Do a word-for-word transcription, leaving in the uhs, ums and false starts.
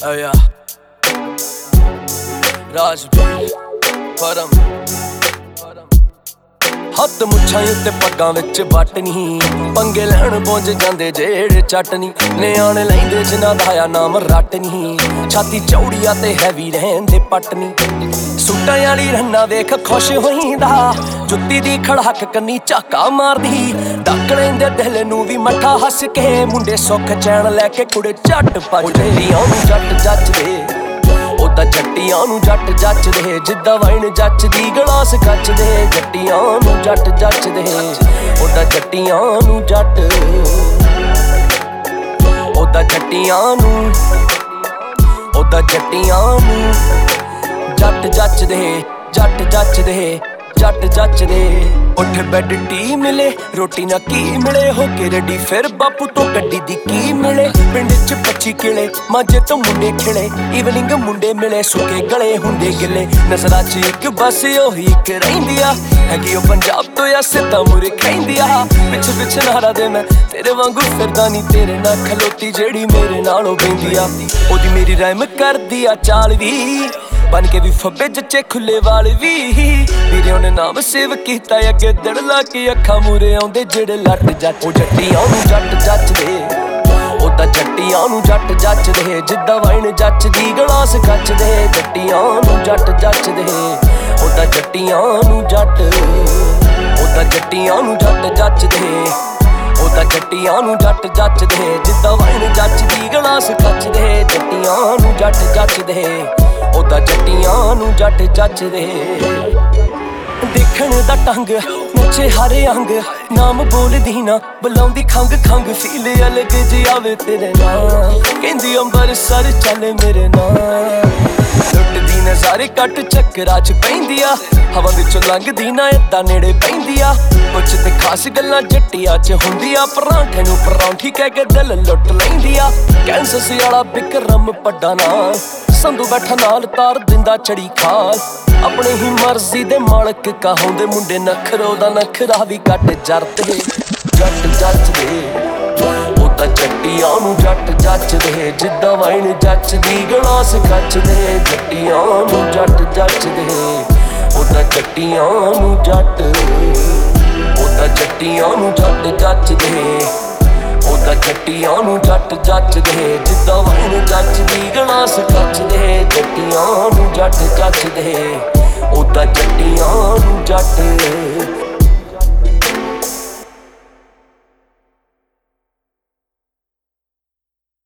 Oh yeah, Rajveer, Param, ਹੱਥ ਮੁੱਛਾਂ ਉੱਤੇ ਪੱਗਾਂ ਵਿੱਚ ਬਟਨੀ ਪੰਗੇ ਲੈਣ ਪਹੁੰਚ ਜਾਂਦੇ ਜਿਹੜੇ ਚਟਨੀ ਨਿਆਣੇ ਲੈਂਦੇ ਜਿਨ੍ਹਾਂ ਦਾ ਆ ਨਾਮ ਰੱਟਨੀ ਛਾਤੀ ਚੌੜੀਆ ਤੇ ਹੈਵੀ ਰਹਿੰਦੇ ਪਟਨੀ ਸੁੱਟਾਂ ਵਾਲੀ ਰੰਨਾ ਵੇਖ ਖੁਸ਼ ਹੋਈਂਦਾ ਜੁੱਤੀ ਦੀ ਖੜਹਕ ਕੰਨੀ ਝਾਕਾ ਮਾਰਦੀ ਡੱਕ ਲੈਂਦੇ ਦਿਲ ਨੂੰ ਵੀ ਮੱਠਾ ਹੱਸ ਕੇ ਮੁੰਡੇ ਸੁੱਖ ਚੈਨ ਲੈ ਕੇ ਕੁੜੇ ਝੱਟ ਭੱਜਦੇ ਨੂੰ ਜੱਟ ਜੱਜਦੇ ਉਹਦਾ ਜੱਟੀਆਂ ਨੂੰ ਜੱਟ ਜੱਚਦੇ ਜਿੱਦਾਂ ਵਾਈਨ ਜੱਚਦੀ ਗਲਾਸ ਕੱਚਦੇ ਜੱਟੀਆਂ ਨੂੰ ਜੱਟ ਜੱਚਦੇ ਉਹਦਾ ਜੱਟੀਆਂ ਨੂੰ ਜੱਟ ਉਹਦਾ ਜੱਟੀਆਂ ਨੂੰ ਉਹਦਾ ਜੱਟੀਆਂ ਨੂੰ ਜੱਟ ਜੱਚਦੇ ਜੱਟ ਜੱਚਦੇ ਜੱਟ ਜੱਚਦੇ ਉੱਠ ਬੈੱਡ ਟੀ ਮਿਲੇ ਰੋਟੀ ਨਾ ਕੀ ਮਿਲੇ ਹੋ ਕੇ ਰੈਡੀ ਫਿਰ ਬਾਪੂ ਤੋਂ ਗੱਡੀ ਦੀ ਕੀ ਮਿਲੇ ਪਿੰਡ ਚ ਪੱਚੀ ਕਿਲੇ ਮਾਝੇ ਤੋਂ ਮੁੰਡੇ ਖਿਲੇ ਈਵਨਿੰਗ ਮੁੰਡੇ ਮਿਲੇ ਸੁੱਕੇ ਗਲੇ ਹੁੰਦੇ ਗਿੱਲੇ ਨਸਲਾਂ ਚ ਇੱਕ ਬਸ ਉਹੀ ਇੱਕ ਰਹਿੰਦੀ ਆ ਹੈਗੀ ਉਹ ਪੰਜਾਬ ਤੋਂ ਆ ਸਿੱਧਾ ਮੁਰੇ ਖੈਂਦੀ ਆ ਪਿੱਛੇ ਪਿੱਛੇ ਨਾਰਾ ਦੇ ਮੈਂ ਤੇਰੇ ਵਾਂਗੂ ਫਿਰਦਾ ਨਹੀਂ ਤੇਰੇ ਨਾਲ ਖਲੋਤੀ ਜਿਹੜੀ ਮੇਰੇ ਨਾਲੋਂ ਬੈਂਦੀ ਆ ਉਹਦੀ ਮੇਰੀ ਰਾਇਮ ਕਰਦੀ ਆ ਚਾਲ ਵੀ ਬਨ ਕੇ ਵੀ ਫੱਬੇ ਜੱਚੇ ਖੁੱਲੇ ਵਾਲ ਵੀ ਵੀਰੇ ਉਹਨੇ ਨਾਮ ਸੇਵ ਕੀਤਾ ਅੱਗੇ ਦੜ ਲਾ ਕੇ ਅੱਖਾਂ ਮੂਰੇ ਆਉਂਦੇ ਜਿਹੜੇ ਲੱਟ ਜੱਟ ਉਹ ਜੱਟੀਆਂ ਨੂੰ ਜੱਟ ਜੱਚਦੇ ਉਹਦਾ ਜੱਟੀਆਂ ਨੂੰ ਜੱਟ ਜੱਚਦੇ ਜਿੱਦਾਂ ਵਾਈਨ ਜੱਚਦੀ ਗਲਾਸ ਕੱਚਦੇ ਜੱਟੀਆਂ ਨੂੰ ਜੱਟ ਜੱਚਦੇ ਉਹਦਾ ਜੱਟੀਆਂ ਨੂੰ ਜੱਟ ਉਹਦਾ ਜੱਟੀਆਂ ਨੂੰ ਜੱਟ ਜੱਚਦੇ ਉਹਦਾ ਜੱਟੀਆਂ ਨੂੰ ਜੱਟ ਜੱਚਦੇ ਜਿੱਦਾਂ ਵਾਈਨ ਜੱਚਦੀ ਗਲਾਸ ਕੱਚਦੇ ਜੱਟੀਆਂ ਨੂੰ ਜੱਟ ਜੱਚਦੇ ਉਹਦਾ ਜੱਟੀਆਂ ਨੂੰ ਜੱਟ ਜੱਚਦੇ ਦੇਖਣ ਦਾ ਟੰਗ ਮੁੱਛੇ ਹਰੇ ਅੰਗ ਨਾਮ ਬੋਲਦੀ ਨਾ ਬੁਲਾਉਂਦੀ ਖੰਗ ਖੰਗ ਫੀਲ ਅਲਗ ਜੀ ਆਵੇ ਤੇਰੇ ਨਾਲ ਕਹਿੰਦੀ ਅੰਬਰਸਰ ਚੱਲ ਮੇਰੇ ਨਾਲ ਲੁੱਟਦੀ ਨਜ਼ਾਰੇ ਕੱਟ ਚੱਕਰਾਂ ਚ ਪੈਂਦੀ ਆ ਹਵਾ ਵਿੱਚੋਂ ਲੰਘਦੀ ਨਾ ਏਦਾਂ ਨੇੜੇ ਪੈਂਦੀ ਆ ਕੁਛ ਤੇ ਖਾਸ ਗੱਲਾਂ ਜੱਟੀਆਂ ਚ ਹੁੰਦੀ ਆ ਪਰਾਂਠੇ ਨੂੰ ਪਰੌਂਠੀ ਕਹਿ ਕੇ ਦਿਲ ਲੁੱਟ ਲੈਂਦੀ ਆ ਕੈਂਸਸ ਵਾਲਾ ਬਿਕਰਮ ਪੱਡਾ ਨਾ ਸੰਧੂ ਬੈਠਾ ਨਾਲ ਤਾਰ ਦਿੰਦਾ ਚੜੀ ਖਾਲ ਆਪਣੇ ਹੀ ਮਰਜ਼ੀ ਦੇ ਮਾਲਕ ਕਹਾਉਂਦੇ ਮੁੰਡੇ ਨਖਰੋ ਦਾ ਨਖਰਾ ਵੀ ਕੱਟ ਜਰਦੇ ਜੱਟ ਜੱਚਦੇ ਉਹਦਾ ਜੱਟੀਆਂ ਨੂੰ ਜੱਟ ਜੱਚਦੇ ਜਿੱਦਾਂ ਵਾਈਨ ਜੱਚਦੀ ਗਲਾਸ ਕੱਚਦੇ ਜੱਟੀਆਂ ਨੂੰ ਜੱਟ ਜੱਚਦੇ ਉਹਦਾ ਜੱਟੀਆਂ ਨੂੰ ਜੱਟ ਉਹਦਾ ਜੱਟੀਆਂ ਨੂੰ ਜੱਟ ਜੱਚਦੇ ਉਹਦਾ ਜੱਟੀਆਂ ਨੂੰ ਜੱਟ ਜੱਚਦੇ ਜਿੱਦਾਂ ਵਾਈਨ ਜੱਚਦੀ ਗਲਾਸ ਕੱਚਦੇ ਜੱਟੀਆਂ ਨੂੰ ਜੱਟ ਜੱਚਦੇ ਉਹਦਾ ਜੱਟੀਆਂ ਨੂੰ ਜੱਟ